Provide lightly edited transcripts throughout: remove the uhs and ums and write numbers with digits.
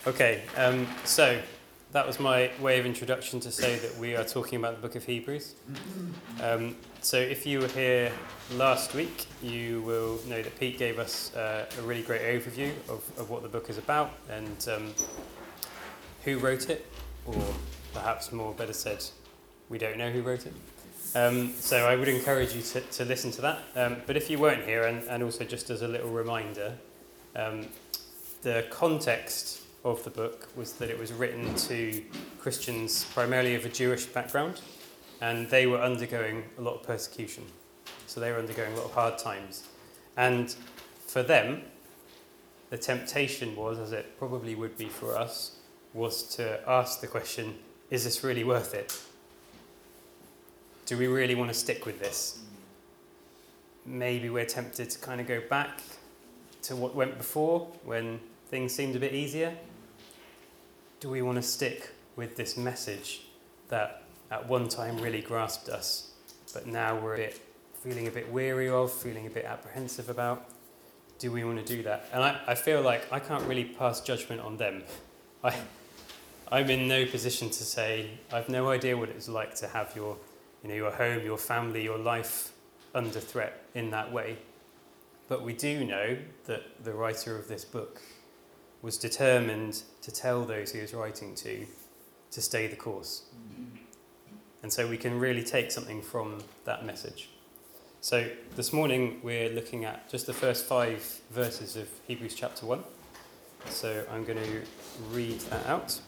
Okay, so that was my way of introduction to say that we are talking about the book of Hebrews. So if you were here last week, you will know that Pete gave us a really great overview of what the book is about and who wrote it, or perhaps more better said, we don't know who wrote it. So I would encourage you to listen to that. But if you weren't here, and also just as a little reminder, the context of the book was that it was written to Christians primarily of a Jewish background, and they were undergoing a lot of persecution. So they were undergoing a lot of hard times. And for them, the temptation was, as it probably would be for us, was to ask the question, is this really worth it? Do we really want to stick with this? Maybe we're tempted to kind of go back to what went before when things seemed a bit easier. Do we want to stick with this message that at one time really grasped us, but now we're feeling a bit weary of, feeling a bit apprehensive about? Do we want to do that? And I feel like I can't really pass judgment on them. I'm in no position to say, I've no idea what it's like to have your home, your family, your life under threat in that way. But we do know that the writer of this book was determined to tell those he was writing to stay the course. And so we can really take something from that message. So this morning we're looking at just the first 5 verses of Hebrews chapter 1. So I'm going to read that out.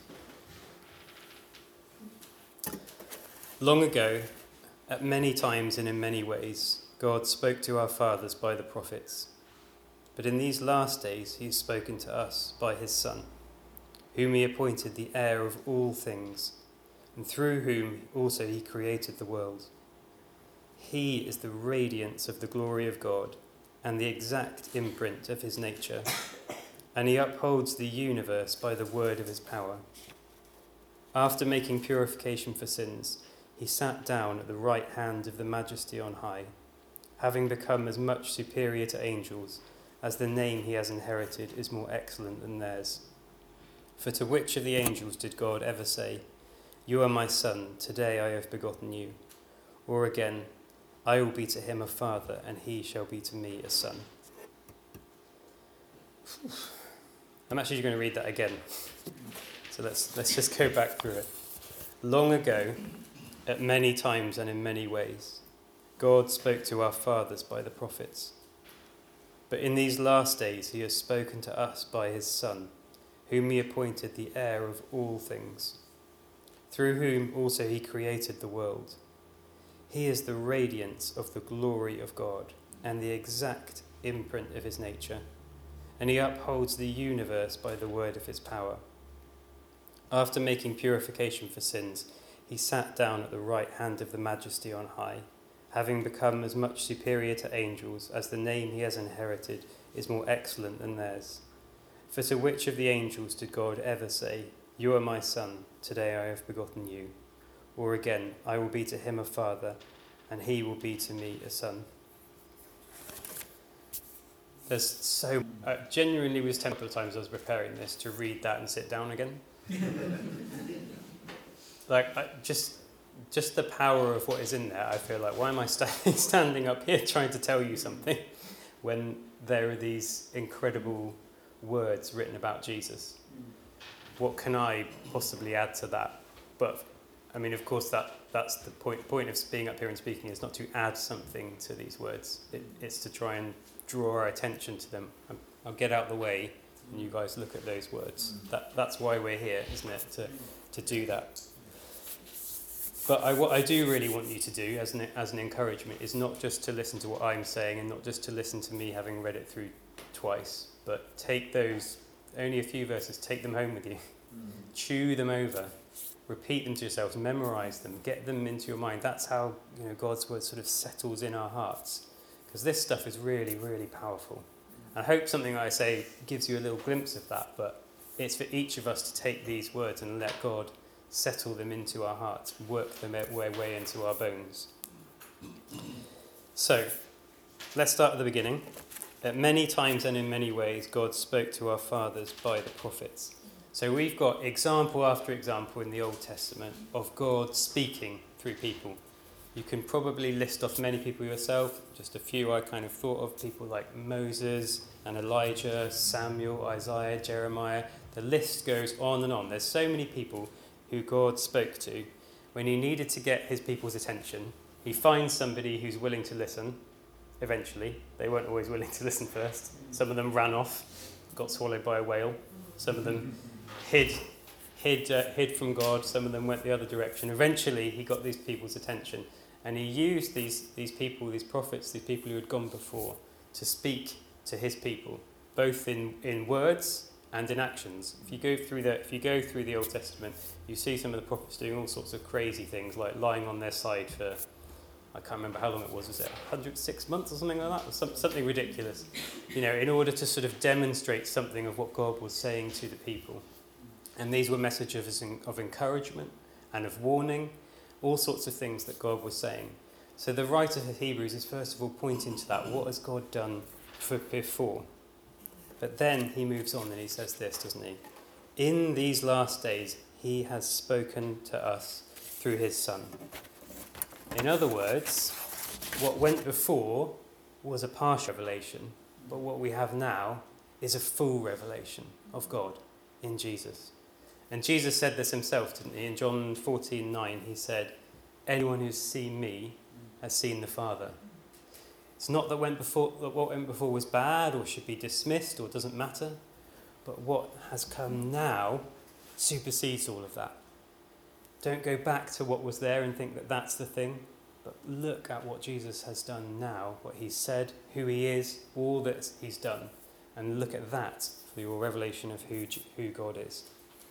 Long ago, at many times and in many ways, God spoke to our fathers by the prophets. But in these last days he has spoken to us by his Son, whom he appointed the heir of all things, and through whom also he created the world. He is the radiance of the glory of God and the exact imprint of his nature, and he upholds the universe by the word of his power. After making purification for sins, he sat down at the right hand of the Majesty on high, having become as much superior to angels as the name he has inherited is more excellent than theirs. For to which of the angels did God ever say, "You are my son, today I have begotten you"? Or again, "I will be to him a father, and he shall be to me a son"? I'm actually going to read that again. So let's just go back through it. Long ago, at many times and in many ways, God spoke to our fathers by the prophets. But in these last days he has spoken to us by his Son, whom he appointed the heir of all things, through whom also he created the world. He is the radiance of the glory of God and the exact imprint of his nature, and he upholds the universe by the word of his power. After making purification for sins, he sat down at the right hand of the Majesty on high, having become as much superior to angels as the name he has inherited is more excellent than theirs. For to which of the angels did God ever say, "You are my son, today I have begotten you"? Or again, "I will be to him a father, and he will be to me a son"? I genuinely was tempted a couple of times as I was preparing this to read that and sit down again. Just the power of what is in there, I feel like, why am I standing up here trying to tell you something when there are these incredible words written about Jesus? What can I possibly add to that? But, I mean, of course, that's the point of being up here and speaking, is not to add something to these words. It's to try and draw our attention to them. I'll get out of the way and you guys look at those words. That's why we're here, isn't it? To do that. But what I do really want you to do as an encouragement is not just to listen to what I'm saying and not just to listen to me having read it through twice, but take those, only a few verses, take them home with you. Chew them over. Repeat them to yourselves. Memorize them. Get them into your mind. That's how God's word sort of settles in our hearts. Because this stuff is really, really powerful. I hope something I say gives you a little glimpse of that, but it's for each of us to take these words and let God settle them into our hearts, work them their way into our bones. So, let's start at the beginning. At many times and in many ways, God spoke to our fathers by the prophets. So we've got example after example in the Old Testament of God speaking through people. You can probably list off many people yourself. Just a few I kind of thought of, people like Moses and Elijah, Samuel, Isaiah, Jeremiah. The list goes on and on. There's so many people who God spoke to when he needed to get his people's attention. He finds somebody who's willing to listen, eventually. They weren't always willing to listen first. Some of them ran off, got swallowed by a whale. Some of them hid from God. Some of them went the other direction. Eventually, he got these people's attention. And he used these people, these prophets, these people who had gone before, to speak to his people, both in words and in actions. If you go through the Old Testament, you see some of the prophets doing all sorts of crazy things, like lying on their side for, I can't remember how long it was it 106 months or something like that? Or something ridiculous, in order to sort of demonstrate something of what God was saying to the people. And these were messages of encouragement and of warning, all sorts of things that God was saying. So the writer of Hebrews is first of all pointing to that. What has God done before? But then he moves on and he says this, doesn't he? In these last days, he has spoken to us through his Son. In other words, what went before was a partial revelation, but what we have now is a full revelation of God in Jesus. And Jesus said this himself, didn't he? In John 14:9, he said, anyone who's seen me has seen the Father. It's not that what went before was bad or should be dismissed or doesn't matter, but what has come now supersedes all of that. Don't go back to what was there and think that that's the thing, but look at what Jesus has done now, what he's said, who he is, all that he's done, and look at that for your revelation of who God is.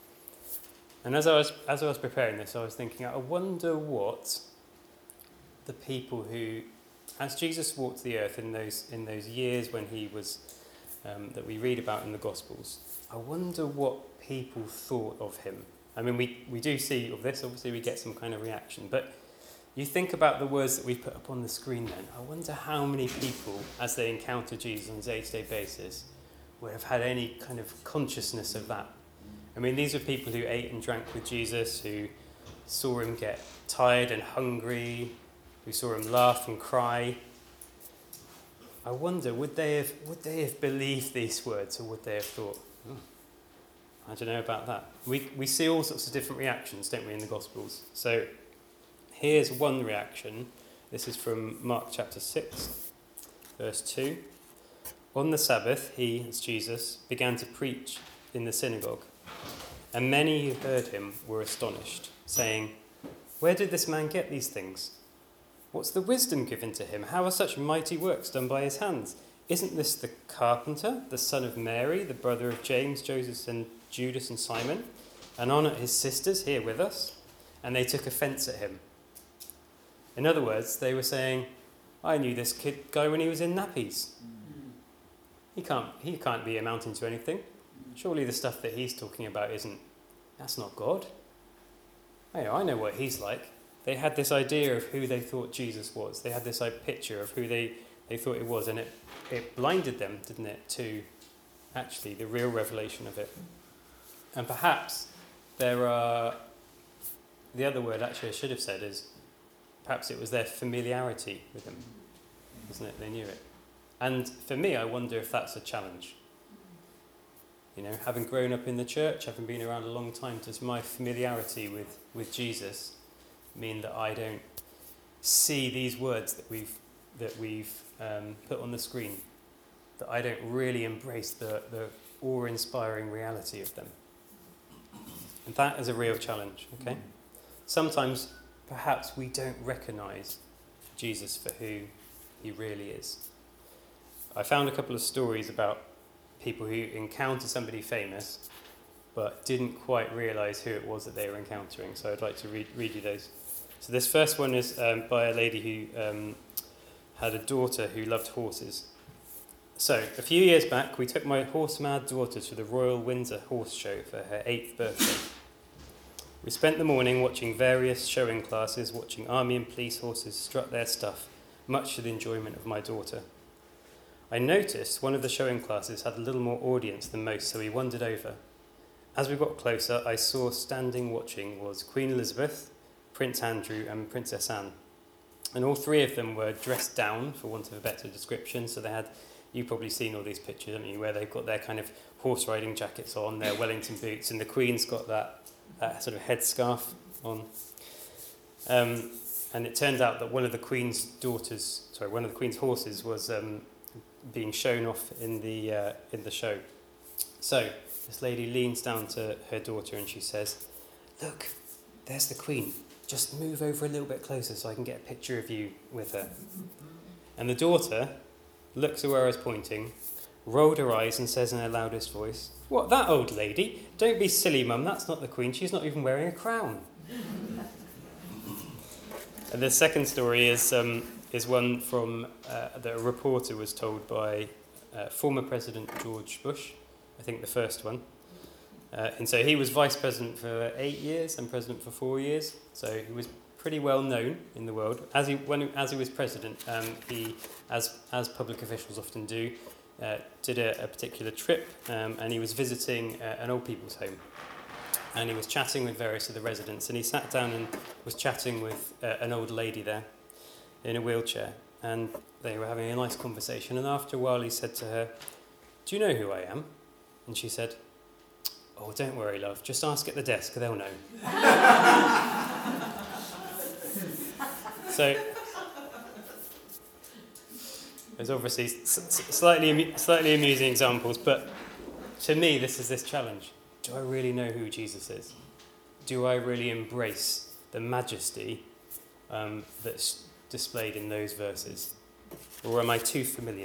And as I was preparing this, I was thinking, I wonder what the people who, as Jesus walked the earth in those years when he was, that we read about in the Gospels, I wonder what people thought of him. I mean, we do see of this, obviously we get some kind of reaction, but you think about the words that we put up on the screen then. I wonder how many people, as they encounter Jesus on a day-to-day basis, would have had any kind of consciousness of that. I mean, these are people who ate and drank with Jesus, who saw him get tired and hungry, who saw him laugh and cry. I wonder, would they have believed these words, or would they have thought, I don't know about that. We see all sorts of different reactions, don't we, in the Gospels? So here's one reaction. This is from Mark chapter 6, verse 2. On the Sabbath, he, as Jesus, began to preach in the synagogue. And many who heard him were astonished, saying, where did this man get these things? What's the wisdom given to him? How are such mighty works done by his hands? Isn't this the carpenter, the son of Mary, the brother of James, Joseph, and Judas, and Simon? And on his sisters here with us? And they took offence at him. In other words, they were saying, I knew this guy when he was in nappies. He can't be amounting to anything. Surely the stuff that he's talking about that's not God. I know what he's like. They had this idea of who they thought Jesus was. They had this picture of who they thought it was, and it blinded them, didn't it, to actually the real revelation of it. And perhaps the other word actually I should have said is, perhaps it was their familiarity with him, isn't it? They knew it. And for me, I wonder if that's a challenge. Having grown up in the church, having been around a long time, does my familiarity with Jesus mean that I don't see these words that we've put on the screen, that I don't really embrace the awe-inspiring reality of them? And that is a real challenge, okay? Sometimes, perhaps we don't recognise Jesus for who he really is. I found a couple of stories about people who encounter somebody famous but didn't quite realise who it was that they were encountering. So I'd like to read you those. So this first one is by a lady who had a daughter who loved horses. So a few years back, we took my horse-mad daughter to the Royal Windsor Horse Show for her 8th birthday. We spent the morning watching various showing classes, watching army and police horses strut their stuff, much to the enjoyment of my daughter. I noticed one of the showing classes had a little more audience than most, so we wandered over. As we got closer, I saw standing watching was Queen Elizabeth, Prince Andrew and Princess Anne. And all three of them were dressed down, for want of a better description. So they had, you've probably seen all these pictures, haven't you, where they've got their kind of horse riding jackets on, their Wellington boots, and the Queen's got that sort of headscarf on. And it turned out that one of the Queen's horses was being shown off in the show. So this lady leans down to her daughter and she says, "Look, there's the Queen. Just move over a little bit closer so I can get a picture of you with her." And the daughter looks at where I was pointing, rolled her eyes and says in her loudest voice, "What, that old lady? Don't be silly, Mum, that's not the Queen. She's not even wearing a crown." And the second story is one from that a reporter was told by former President George Bush, I think the first one. And so he was vice president for 8 years and president for 4 years. So he was pretty well known in the world. As he was president, he, as public officials often do, did a particular trip, and he was visiting an old people's home. And he was chatting with various of the residents, and he sat down and was chatting with an old lady there in a wheelchair. And they were having a nice conversation. And after a while, he said to her, "Do you know who I am?" And she said, "Oh, don't worry, love. Just ask at the desk, they'll know." So there's obviously slightly amusing examples, but to me, this is this challenge. Do I really know who Jesus is? Do I really embrace the majesty that's displayed in those verses? Or am I too familiar?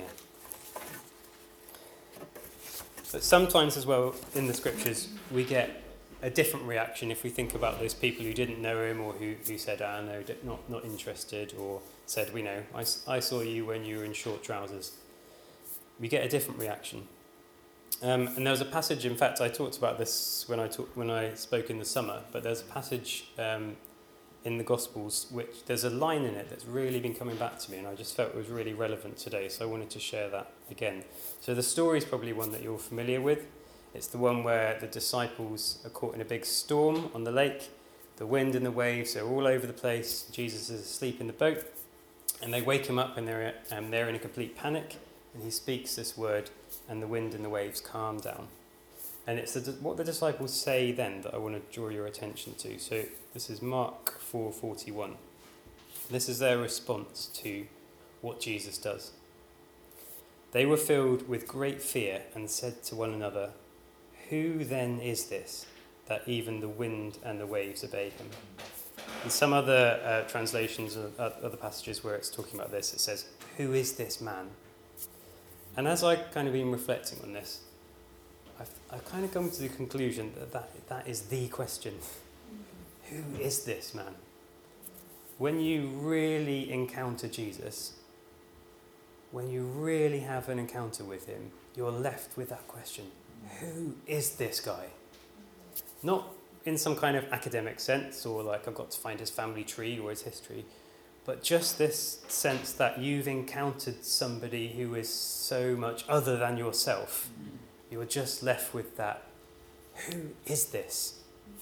But sometimes as well in the scriptures we get a different reaction if we think about those people who didn't know him, or who said, no, not interested, or said, "We know, I saw you when you were in short trousers." We get a different reaction. And there was a passage, in fact, I talked about this when I spoke in the summer, but there's a passage in the Gospels which there's a line in it that's really been coming back to me, and I just felt it was really relevant today, so I wanted to share that again. So the story is probably one that you're familiar with. It's the one where the disciples are caught in a big storm on the lake. The wind and the waves are all over the place. Jesus is asleep in the boat, and they wake him up, and they're in a complete panic, and he speaks this word, and the wind and the waves calm down. And it's what the disciples say then that I want to draw your attention to. So this is Mark 4:41. This is their response to what Jesus does. "They were filled with great fear and said to one another, 'Who then is this, that even the wind and the waves obey him?'" In some other translations of other passages where it's talking about this, it says, "Who is this man?" And as I kind of been reflecting on this, I've kind of come to the conclusion that is the question. Who is this man? When you really encounter Jesus, when you really have an encounter with him, you're left with that question. Who is this guy? Not in some kind of academic sense, or like I've got to find his family tree or his history, but just this sense that you've encountered somebody who is so much other than yourself. You're just left with that. Who is this?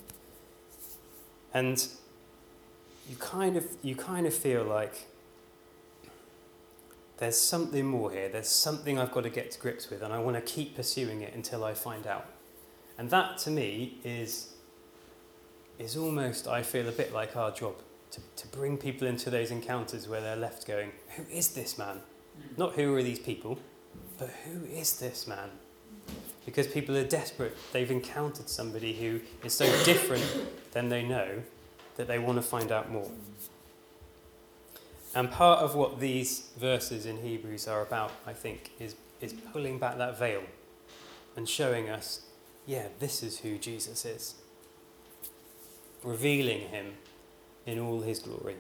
And you kind of feel like there's something more here. There's something I've got to get to grips with, and I want to keep pursuing it until I find out. And that, to me, is almost, I feel, a bit like our job, to bring people into those encounters where they're left going, who is this man? Not who are these people, but who is this man? Because people are desperate. They've encountered somebody who is so different than they know that they want to find out more. And part of what these verses in Hebrews are about, I think, is pulling back that veil and showing us, yeah, this is who Jesus is. Revealing him in all his glory.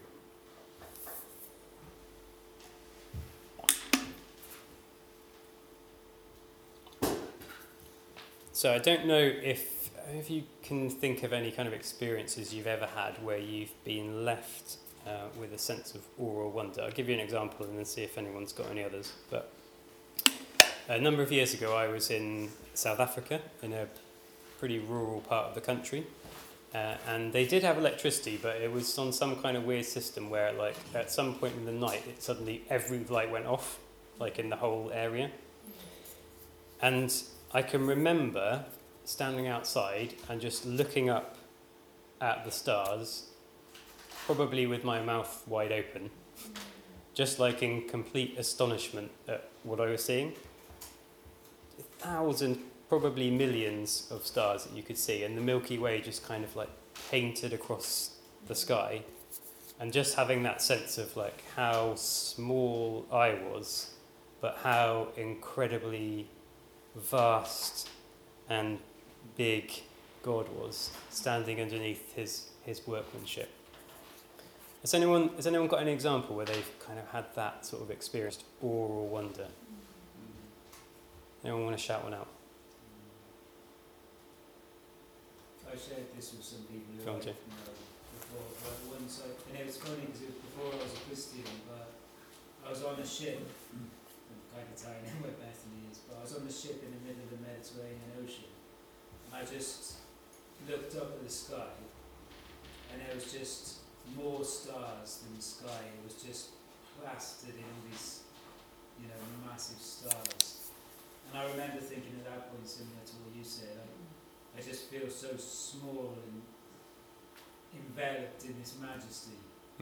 So I don't know if you can think of any kind of experiences you've ever had where you've been left with a sense of awe or wonder. I'll give you an example and then see if anyone's got any others. But a number of years ago I was in South Africa in a pretty rural part of the country. And they did have electricity, but it was on some kind of weird system where, like, at some point in the night, it suddenly every light went off, like in the whole area. And I can remember standing outside and just looking up at the stars, probably with my mouth wide open, just like in complete astonishment at what I was seeing. Thousands, probably millions of stars that you could see, and the Milky Way just kind of like painted across the sky, and just having that sense of like how small I was, but how incredibly vast and big God was, standing underneath his workmanship. Has anyone got any example where they've kind of had that sort of experienced awe or wonder? Anyone want to shout one out? I shared this with some people Go on, Jay. before, but once and it was funny because it was before I was a Christian, but I was on a ship, I'm kind of tired now where Bethany is, but I was on the ship in the middle of the Mediterranean Ocean, and I just looked up at the sky, and there was just more stars than sky. It was just plastered in these, massive stars. And I remember thinking at that point, similar to what you said, I just feel so small and enveloped in this majesty.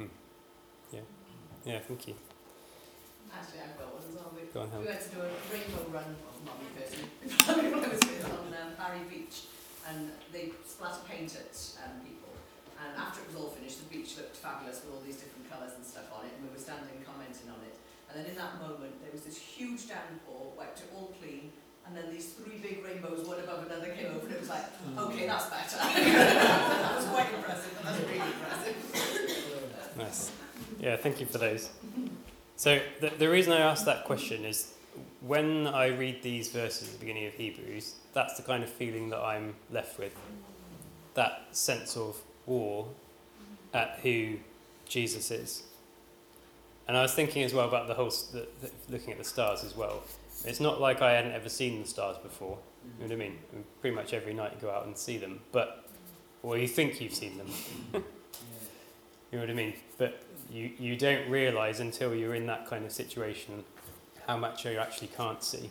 Yeah, thank you. Actually, I've got one as well. Go on, Helen. We went to do a rainbow run, well, not me personally, when I was with on Barry Beach, and they splatter paint at people. And after it was all finished, the beach looked fabulous with all these different colours and stuff on it, and we were standing commenting on it. And then in that moment, there was this huge downpour, wiped it all clean, and then these three big rainbows, one above another, came over, and it was like, okay, that's better. That was quite impressive, and that's really impressive. Nice. Yeah, thank you for those. So the reason I asked that question is when I read these verses at the beginning of Hebrews, that's the kind of feeling that I'm left with. That sense of awe at who Jesus is. And I was thinking as well about the whole, looking at the stars as well. It's not like I hadn't ever seen the stars before. You know what I mean? Pretty much every night you go out and see them. Or you think you've seen them. You know what I mean? But you don't realise until you're in that kind of situation how much you actually can't see.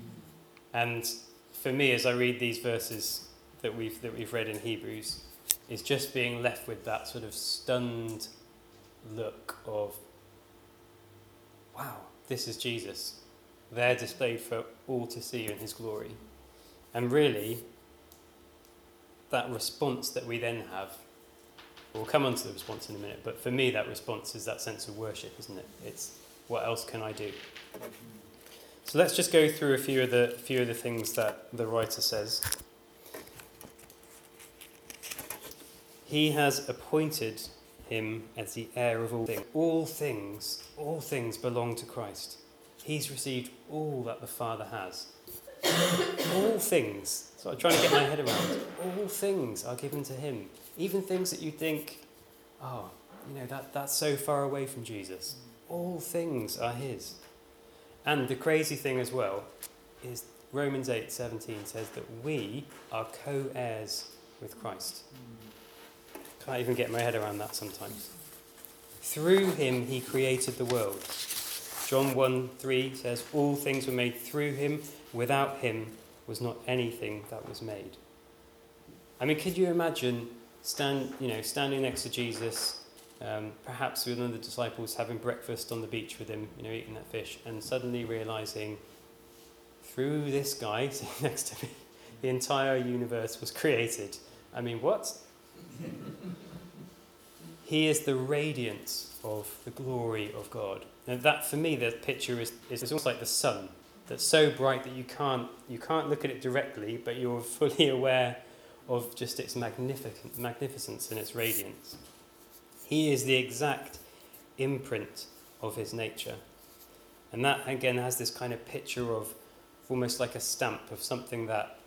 And for me, as I read these verses that we've read in Hebrews, is just being left with that sort of stunned look of, wow, this is Jesus. There displayed for all to see in his glory. And really, that response that we then have, we'll come on to the response in a minute, but for me that response is that sense of worship, isn't it? It's, what else can I do? So let's just go through a few of the things that the writer says. He has appointed him as the heir of all things. All things belong to Christ. He's received all that the Father has. All things. So I'm trying to get my head around. All things are given to him. Even things that you think, that's so far away from Jesus. All things are his. And the crazy thing as well is Romans 8:17 says that we are co-heirs with Christ. Can't even get my head around that sometimes. Through him he created the world. John 1:3 says, all things were made through him. Without him was not anything that was made. I mean, could you imagine standing next to Jesus, perhaps with one of the disciples having breakfast on the beach with him, eating that fish, and suddenly realising through this guy sitting next to me, the entire universe was created. I mean, what? He is the radiance of the glory of God. And that, for me, the picture is almost like the sun, that's so bright that you can't look at it directly, but you're fully aware of just its magnificence and its radiance. He is the exact imprint of his nature. And that, again, has this kind of picture of almost like a stamp of something that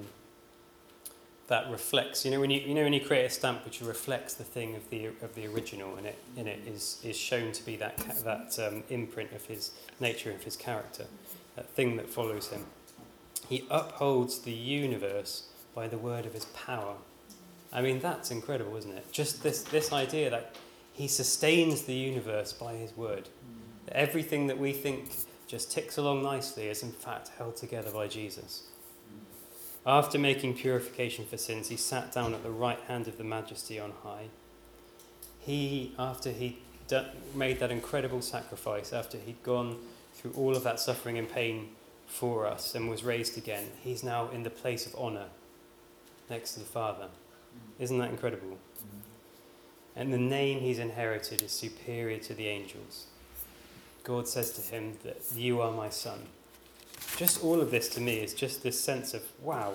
that reflects. When you create a stamp which reflects the thing of the original, and it is shown to be that imprint of his nature, of his character, that thing that follows him. He upholds the universe by the word of his power. I mean, that's incredible, isn't it? Just this idea that he sustains the universe by his word. That everything that we think just ticks along nicely is in fact held together by Jesus. After making purification for sins, he sat down at the right hand of the Majesty on high. After he made that incredible sacrifice, after he'd gone through all of that suffering and pain for us and was raised again, he's now in the place of honour next to the Father. Isn't that incredible? And the name he's inherited is superior to the angels. God says to him that you are my son. Just all of this to me is just this sense of, wow.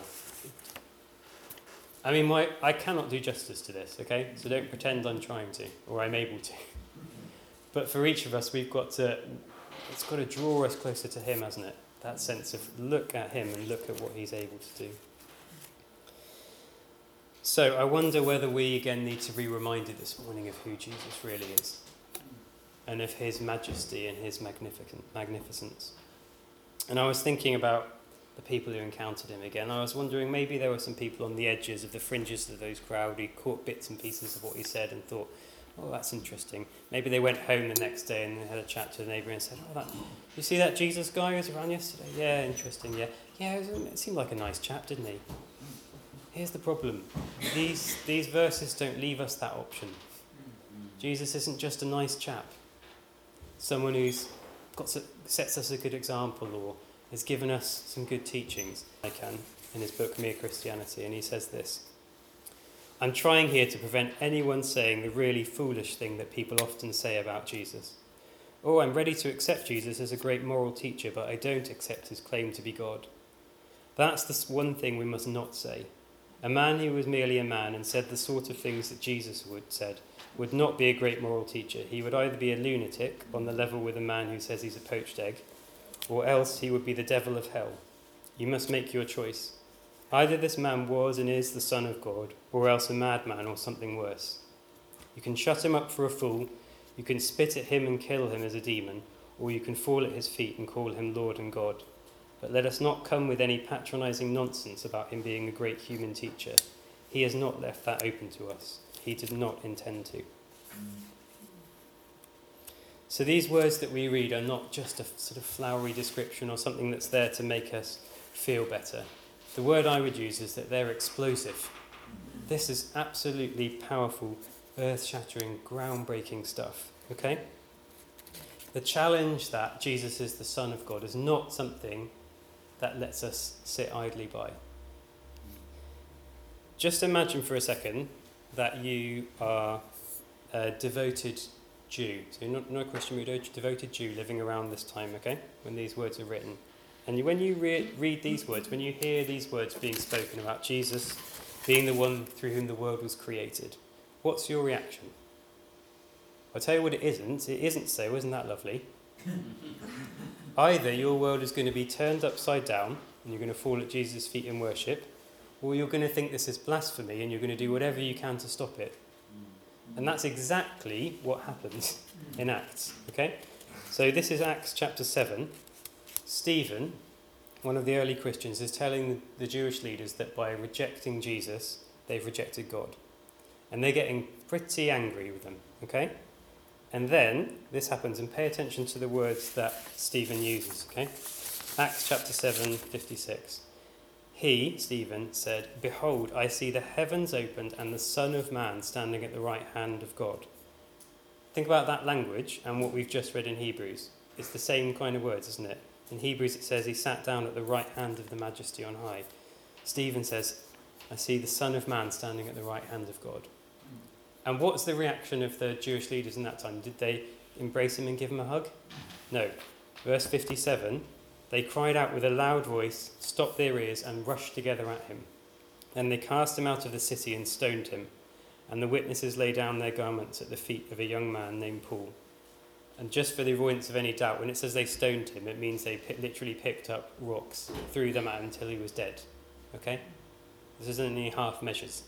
I mean, I cannot do justice to this, okay? So don't pretend I'm trying to, or I'm able to. But for each of us, it's got to draw us closer to him, hasn't it? That sense of look at him and look at what he's able to do. So I wonder whether we again need to be reminded this morning of who Jesus really is, and of his majesty and his magnificence. And I was thinking about the people who encountered him again. I was wondering, maybe there were some people on the edges of the fringes of those crowd who caught bits and pieces of what he said and thought, oh, that's interesting. Maybe they went home the next day and had a chat to the neighbour and said, oh, you see that Jesus guy who was around yesterday? Yeah, interesting, yeah. Yeah, it seemed like a nice chap, didn't he? Here's the problem. These verses don't leave us that option. Jesus isn't just a nice chap. Someone who's sets us a good example or has given us some good teachings. In his book, Mere Christianity, and he says this: I'm trying here to prevent anyone saying the really foolish thing that people often say about Jesus. Oh, I'm ready to accept Jesus as a great moral teacher, but I don't accept his claim to be God. That's the one thing we must not say. A man who was merely a man and said the sort of things that Jesus said would not be a great moral teacher. He would either be a lunatic on the level with a man who says he's a poached egg, or else he would be the devil of hell. You must make your choice. Either this man was and is the Son of God, or else a madman or something worse. You can shut him up for a fool, you can spit at him and kill him as a demon, or you can fall at his feet and call him Lord and God. But let us not come with any patronising nonsense about him being a great human teacher. He has not left that open to us. He did not intend to. So these words that we read are not just a sort of flowery description or something that's there to make us feel better. The word I would use is that they're explosive. This is absolutely powerful, earth-shattering, groundbreaking stuff. Okay? The challenge that Jesus is the Son of God is not something that lets us sit idly by. Just imagine for a second that you are a devoted Jew. So you're not a Christian, you're a devoted Jew living around this time, okay, when these words are written. And when you read these words, when you hear these words being spoken about Jesus being the one through whom the world was created, what's your reaction? I'll tell you what it isn't. It isn't so, isn't that lovely? Either your world is going to be turned upside down and you're going to fall at Jesus' feet in worship, or you're going to think this is blasphemy and you're going to do whatever you can to stop it. And that's exactly what happens in Acts. Okay? So this is Acts chapter 7. Stephen, one of the early Christians, is telling the Jewish leaders that by rejecting Jesus, they've rejected God. And they're getting pretty angry with them. Okay? And then this happens, and pay attention to the words that Stephen uses. Okay? Acts chapter 7, 56. He, Stephen, said, "Behold, I see the heavens opened and the Son of Man standing at the right hand of God." Think about that language and what we've just read in Hebrews. It's the same kind of words, isn't it? In Hebrews it says he sat down at the right hand of the Majesty on high. Stephen says, I see the Son of Man standing at the right hand of God. And what's the reaction of the Jewish leaders in that time? Did they embrace him and give him a hug? No. Verse 57, they cried out with a loud voice, stopped their ears, and rushed together at him. Then they cast him out of the city and stoned him. And the witnesses lay down their garments at the feet of a young man named Paul. And just for the avoidance of any doubt, when it says they stoned him, it means they literally picked up rocks, threw them at him until he was dead. Okay? This isn't any half measures.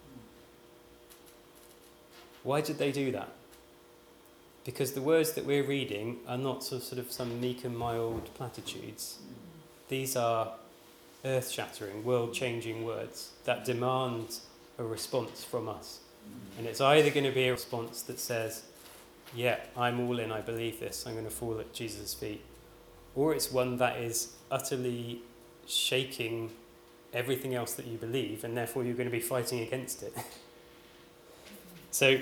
Why did they do that? Because the words that we're reading are not sort of some meek and mild platitudes. These are earth-shattering, world-changing words that demand a response from us. And it's either going to be a response that says, yeah, I'm all in, I believe this, I'm going to fall at Jesus' feet. Or it's one that is utterly shaking everything else that you believe, and therefore you're going to be fighting against it. So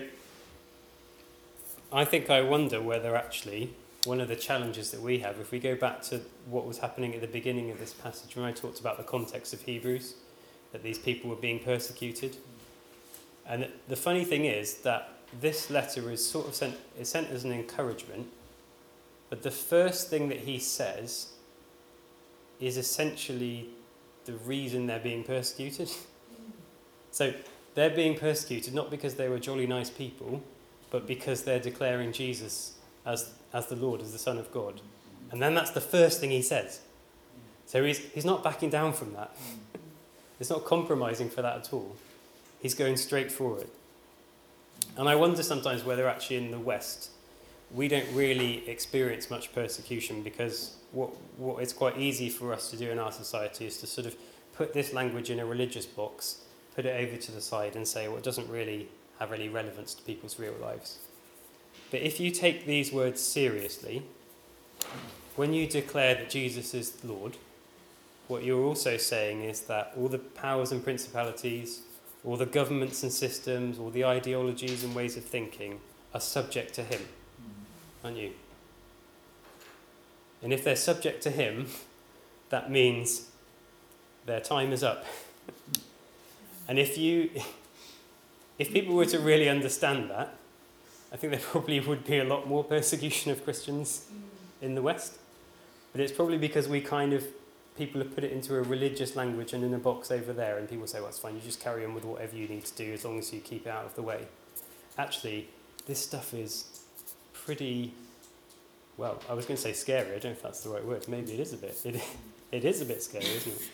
I wonder whether actually one of the challenges that we have, if we go back to what was happening at the beginning of this passage, when I talked about the context of Hebrews, that these people were being persecuted. And the funny thing is that this letter is sort of sent as an encouragement, but the first thing that he says is essentially the reason they're being persecuted. So they're being persecuted not because they were jolly nice people, but because they're declaring Jesus as the Lord, as the Son of God. And then that's the first thing he says. So he's not backing down from that. He's not compromising for that at all. He's going straight for it. And I wonder sometimes whether actually in the West we don't really experience much persecution, because what it's quite easy for us to do in our society is to sort of put this language in a religious box, put it over to the side and say, well, it doesn't really have any relevance to people's real lives. But if you take these words seriously, when you declare that Jesus is Lord, what you're also saying is that all the powers and principalities, all the governments and systems, all the ideologies and ways of thinking are subject to him, aren't you? And if they're subject to him, that means their time is up. And if people were to really understand that, I think there probably would be a lot more persecution of Christians in the West. But it's probably because people have put it into a religious language and in a box over there, and people say, well, it's fine, you just carry on with whatever you need to do as long as you keep it out of the way. Actually, this stuff is pretty, well, I was going to say scary. I don't know if that's the right word. Maybe it is a bit. It is a bit scary, isn't it?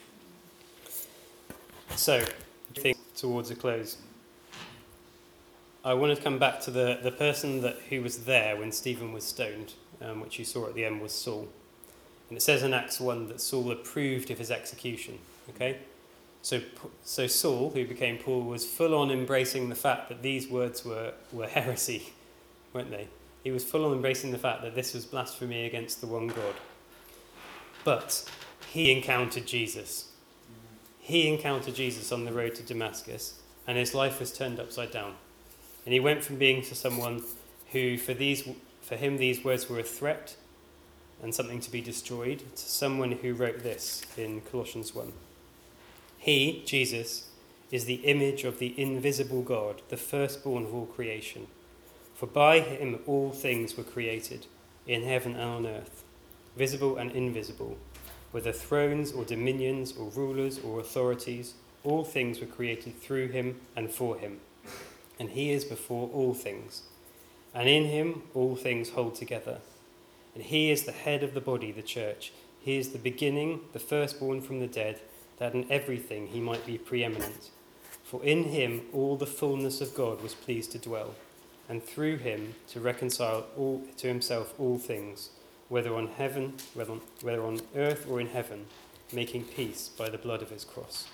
So, I think towards a close, I want to come back to the person who was there when Stephen was stoned, which you saw at the end was Saul. And it says in Acts 1 that Saul approved of his execution. Okay? So Saul, who became Paul, was full on embracing the fact that these words were heresy, weren't they? He was full on embracing the fact that this was blasphemy against the one God. But he encountered Jesus. He encountered Jesus on the road to Damascus, and his life was turned upside down. And he went from being to someone who, for him, these words were a threat and something to be destroyed, to someone who wrote this in Colossians 1. He, Jesus, is the image of the invisible God, the firstborn of all creation. For by him all things were created, in heaven and on earth, visible and invisible, whether thrones or dominions or rulers or authorities, all things were created through him and for him. And he is before all things, and in him all things hold together. And he is the head of the body, the church. He is the beginning, the firstborn from the dead, that in everything he might be preeminent. For in him all the fullness of God was pleased to dwell, and through him to reconcile to himself all things, whether on earth or in heaven, making peace by the blood of his cross.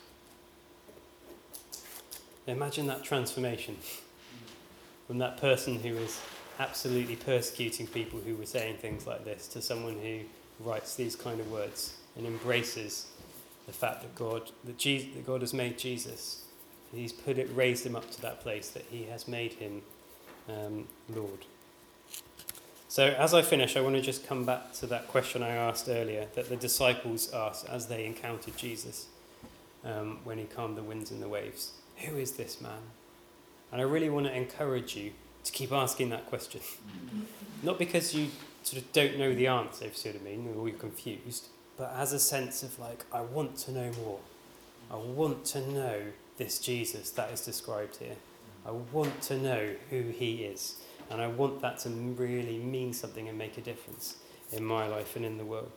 Imagine that transformation from that person who was absolutely persecuting people who were saying things like this to someone who writes these kind of words and embraces the fact that God has made Jesus. He's raised him up to that place that he has made him Lord. So as I finish, I want to just come back to that question I asked earlier that the disciples asked as they encountered Jesus when he calmed the winds and the waves. Who is this man? And I really want to encourage you to keep asking that question. Not because you sort of don't know the answer, if you see what I mean, or you're confused, but as a sense of like, I want to know more. I want to know this Jesus that is described here. I want to know who he is. And I want that to really mean something and make a difference in my life and in the world.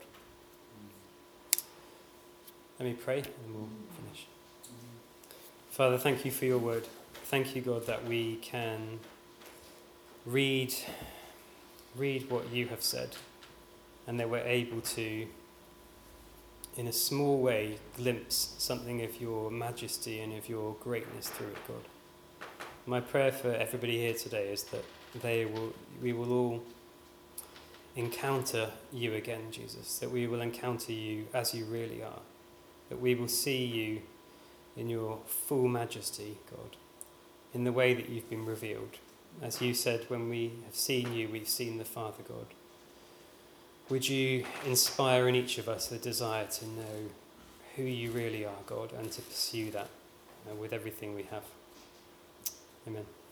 Let me pray and we'll finish. Father, thank you for your word. Thank you, God, that we can read what you have said and that we're able to in a small way, glimpse something of your majesty and of your greatness through it, God. My prayer for everybody here today is that we will all encounter you again, Jesus, that we will encounter you as you really are, that we will see you in your full majesty, God, in the way that you've been revealed. As you said, when we have seen you, we've seen the Father, God. Would you inspire in each of us the desire to know who you really are, God, and to pursue that with everything we have. Amen.